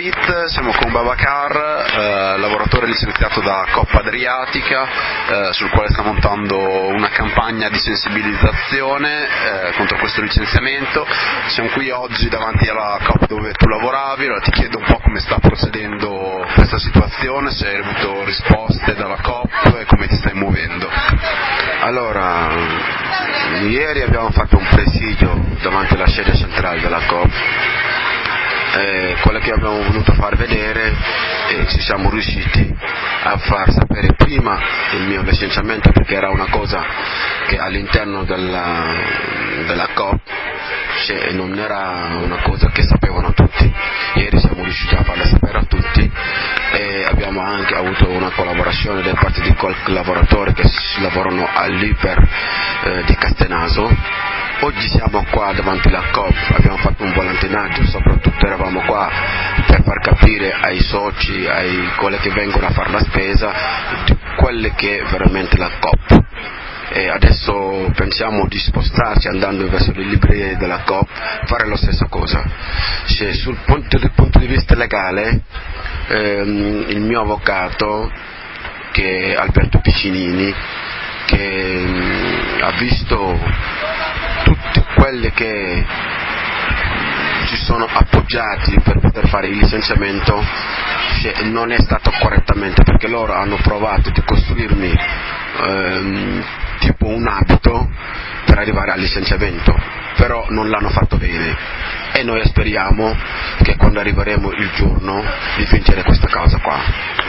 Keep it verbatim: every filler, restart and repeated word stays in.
Street, siamo con Babacar, eh, lavoratore licenziato da Coppa Adriatica, eh, sul quale sta montando una campagna di sensibilizzazione eh, contro questo licenziamento. Siamo qui oggi davanti alla Coop dove tu lavoravi, allora ti chiedo un po' come sta procedendo questa situazione, se hai avuto risposte dalla Coop e come ti stai muovendo. Allora, ieri abbiamo fatto un presidio davanti alla sede centrale della Coop. Eh, quello che abbiamo voluto far vedere e ci siamo riusciti a far sapere prima il mio licenziamento, perché era una cosa che all'interno della, della Coop cioè, non era una cosa che sapevano tutti. Ieri siamo riusciti a farla sapere a tutti e abbiamo anche avuto una collaborazione da parte di qualche lavoratore che lavorano all'Iper eh, di Castenaso. Oggi siamo qua davanti alla Coop, abbiamo fatto un volantinaggio, soprattutto eravamo qua per far capire ai soci, ai quelli che vengono a fare la spesa, di quelle che è veramente la Coop. E adesso pensiamo di spostarci andando verso le librerie della Coop, fare la stessa cosa. Cioè, sul punto, dal punto di vista legale, ehm, il mio avvocato, che è Alberto Piccinini, che mh, ha visto tutti quelli che ci sono appoggiati per poter fare il licenziamento, cioè, non è stato correttamente, perché loro hanno provato di costruirmi ehm, tipo un abito per arrivare al licenziamento, però non l'hanno fatto bene e noi speriamo che quando arriveremo il giorno di vincere questa causa qua.